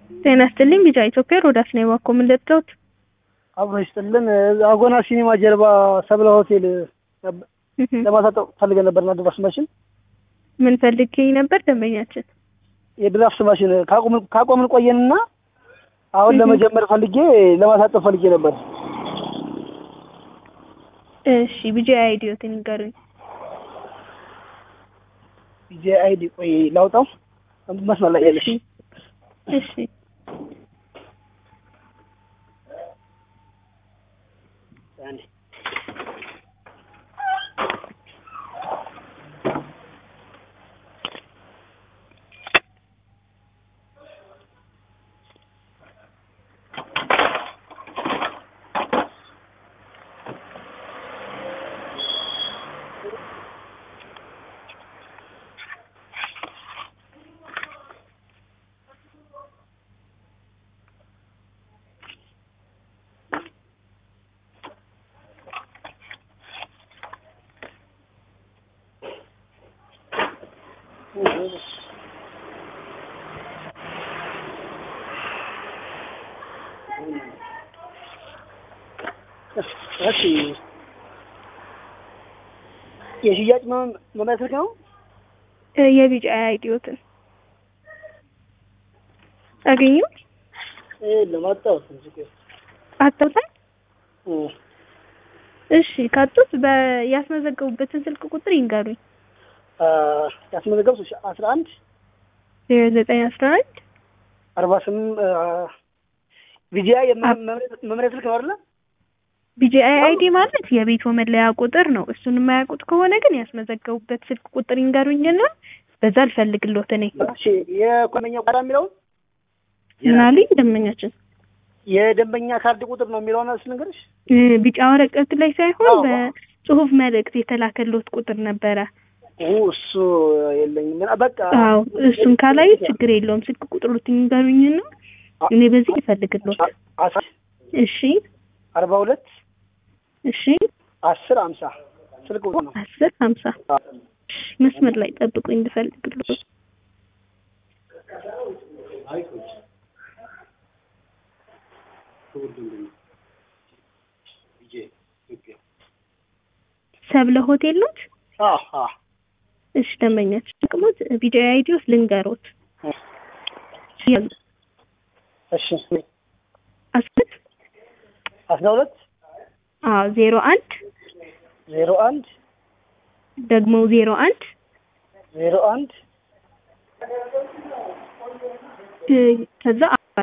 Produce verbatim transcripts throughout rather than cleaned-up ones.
ጤና ይስጥልኝ ቢጫ ኢትዮጵያ ሮዳስ ነው ዋኮ ምን ልትሉት? አብሮ ይስጥልን አጎና ሲኒማ ጀርባ ሰብለ ሆቴል ለማሳጠቅ ፈልገን ነበርና ድራፍት ማሽን ምን ፈልገኝ ነበር ደንበኛችን የድራፍት ማሽን ካቆምን ካቆምን ቆየንና አሁን ለመጀመር ፈልጌ ለማሳጠቅ ፈልጌ ነበር። እሺ ቢጂ አይዲዮትን ንገሩኝ። ቢጂ አይዲ ቆይ ላውጣው መስመር ላይ ያለሽ? እሺ አንዴ እሺ የሽያጭ መመልከት ነው የቢጫ አይዲዮትን አገኙ እ ለማጣው እንጂ አጣውታ እሺ ካጡት በያስመዘገቡበትን ስልክ ቁጥር ይንገሩኝ። አ ያስመዘገቡት አስራ አንድ ዜሮ ዘጠኝ አስራ አንድ አርባ ስምንት ቪጂአይ የመመሪያ ስልክ ነው አይደል? ቢጂአይ አይዲ ማለት የቤቱ መለያ ቁጥር ነው። እሱን የማያውቁት ከሆነ ግን ያስመዘገቡበት ስልክ ቁጥር ይንገሩኝና በዛ ልፈልግልዎት እኔ። እሺ የኮመኛው ቁጥር የሚለው ምናሊ ደንበኛችን የደንበኛ ካርድ ቁጥር ነው የሚለው ነው ልንገርሽ። ቢጫ ወረቀት ላይ ሳይሆን በጽሁፍ መልእክት የተላከልዎት ቁጥር ነበረ። እሱ የለኝም በቃ አዎ እሱን ካላይ ችግር የለውም። ስልክ ቁጥሩን ይንገሩኝና እኔ በዚህ ልፈልግልዎት። እሺ አርባ ሁለት እሺ አስር ሃምሳ ስልክ ቁጥር ነው። አስር ሃምሳ መስመር ላይ ጠብቁኝ ልፈልግልዎት። ሰብለ ሆቴል ነው? አዎ አዎ እሺ ደንበኛችን ጥቅሞት ቪዲዮ አይዲዮስ ልንገሮት። እሺ አስር አስራ ሁለት አዎ ዜሮ አንድ ዜሮ አንድ ደግሞ ዜሮ አንድ ዜሮ አንድ ከዛ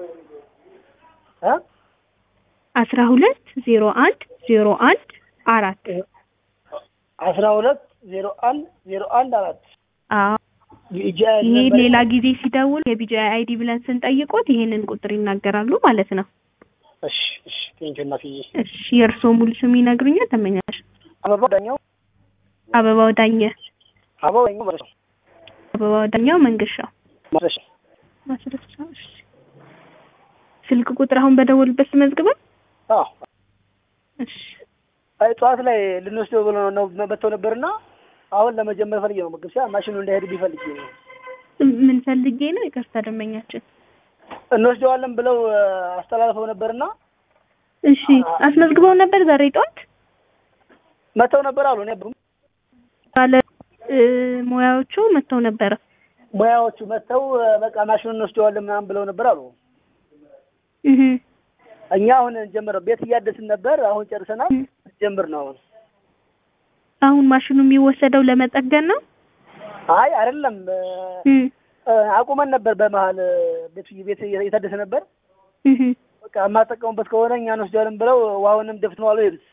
አ አስራ ሁለት ዜሮ አንድ ዜሮ አንድ አራት አስራ ሁለት ዜሮ አንድ ዜሮ አንድ አራት አዎ ይሄ ሌላ ጊዜ ሲደውል የቢጂአይ አይዲ ብለን ስንጠይቆት ይሄንን ቁጥር ይናገራሉ ማለት ነው። እሺ እሺ ቴንኪው እናትዬ። እሺ የእርስዎ ሙሉ ስም ይነግሩኛል ተመኛሽ? አበባው ዳኛው አበባው ዳኘ አበባው ዳኛው ማለት ነው። አበባው ዳኛው መንገሻው ማስረሻ ማስረሻ። እሺ ስልክ ቁጥር አሁን በደወልበት መዝግበን? አዎ እሺ አይ ጠዋት ላይ ልንወስደው ብሎ ነው መተው ነበርና አሁን ለመጀመር ፈልጌ ነው መግብሻ ማሽኑ እንዳይሄድ ቢፈልጌ ነው። ምን ፈልጌ ነው? ይቅርታ ደንበኛችን እንወስደዋለን ብለው አስተላልፈው ነበርና እሺ አስመዝግበው ነበር ዛሬ ጠዋት መተው ነበር አሉ ነበር ባለ ሙያዎቹ መተው ነበር። ሙያዎቹ መተው በቃ ማሽኑን እንወስደዋለን ምናምን ብለው ነበር አሉ። እህ እኛ አሁን ጀምረው ቤት እያደስን ነበር አሁን ጨርሰናል ጀምር ነው። አሁን አሁን ማሽኑ የሚወሰደው ለመጠገን ነው? አይ አይደለም አቁመን ነበር በመሃል ቤት ቤት እየታደሰ ነበር። እህ በቃ የማጠቀሙበት ከሆነ እኛ እንወስደዋለን ብለው ውሃውንም ደፍተዋል ይልስ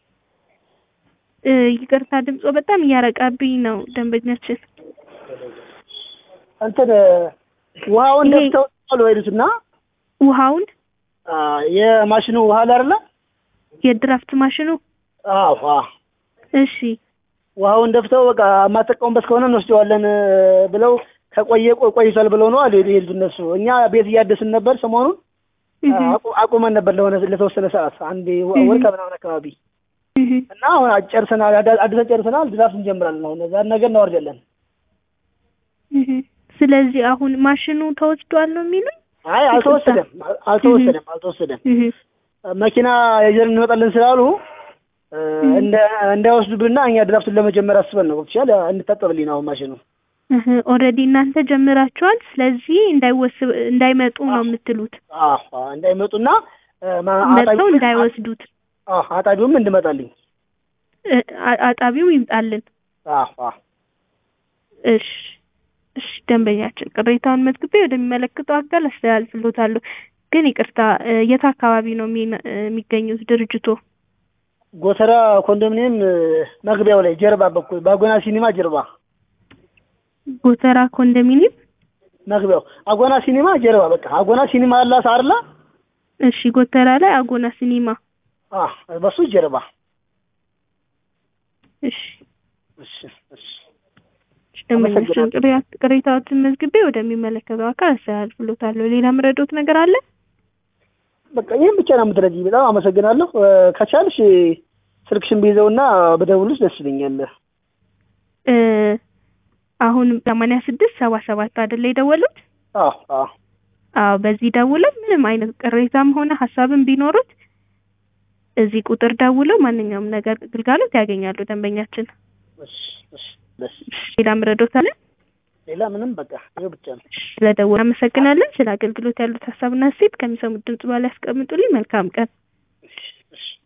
እ ይቅርታ ድምጾ በጣም እያረቃብኝ ነው ደንበኛችን። እንትን ውሃውን ደፍተዋል ወይልስና ውሃውን አ የማሽኑ ውሃ አይደለ የድራፍት ማሽኑ? አዎ አዎ እሺ ውሃውን ደፍተው በቃ የማጠቀሙበት ከሆነ እንወስደዋለን ብለው ከቆየ ቆይቷል ብለው ነው አይደል ይሄድ እነሱ። እኛ ቤት እያደስን ነበር ሰሞኑን አቁመን ነበር ለሆነ ለተወሰነ ሰዓት አንዴ ወር ከምናምን አካባቢ እና አሁን አጨርሰናል አድርሰን ጨርሰናል ድራፍት እንጀምራለን። አሁን ዛሬ ነገ እናወርዳለን። ስለዚህ አሁን ማሽኑ ተወስዷል ነው የሚሉኝ? አይ አልተወሰደም አልተወሰደም አልተወሰደም መኪና የጀርን እንመጣለን ስላሉ እንደ እንዳይወስዱብና እኛ ድራፍቱን ለመጀመር አስበን ነው ብቻ እንድታጠብልኝ ነው ማሽኑ ኦሬዲ እናንተ ጀምራችኋል ስለዚህ እንዳይወስብ እንዳይመጡ ነው የምትሉት አዎ እንዳይመጡና ማጣው እንዳይወስዱት አዎ አጣቢውም እንድመጣልኝ አጣቢው ይምጣልን አዎ እሺ እሺ ደንበኛችን ቅሬታውን መዝግቤ ወደሚመለከተው አካል አስተላልፍልዎታለሁ ግን ይቅርታ የት አካባቢ ነው የሚገኙት ድርጅቱ ጎተራ ኮንዶሚኒየም መግቢያው ላይ ጀርባ በኩል ባጎና ሲኒማ ጀርባ ጎተራ ኮንዶሚኒየም መግቢያው አጎና ሲኒማ ጀርባ በቃ አጎና ሲኒማ አላ ሳርላ እሺ ጎተራ ላይ አጎና ሲኒማ አህ በሱ ጀርባ እሺ እሺ እሺ ደንበኛችን ቅሬታዎችን መዝግቤ ወደሚመለከተው አካል አስተላልፍልዎታለሁ ሌላ ምረዶት ነገር አለ በቃ ይሄን ብቻ ነው የምትረጂኝ በጣም አመሰግናለሁ ከቻልሽ ስልክሽን ቢይዘውና በደውልሽ ደስ ይለኛል እ አሁን ሰማንያ ስድስት ሰባ ሰባት አይደል የደወሉት አዎ አዎ አዎ በዚህ ደውለው ምንም አይነት ቅሬታም ሆነ ሐሳብም ቢኖሩት እዚህ ቁጥር ደውለው ማንኛውም ነገር ግልጋሎት ያገኛሉ ደንበኛችን እሺ እሺ ደስ ሌላ ምረዶት አለ ሌላ ምንም በቃ ይሄ ብቻ ነው ስለደወሉ አመሰግናለን ስለ አገልግሎት ያሉት ሐሳብና ሴት ከሚሰሙት ድምጽ ባለ ያስቀምጡልኝ መልካም ቀን እሺ እሺ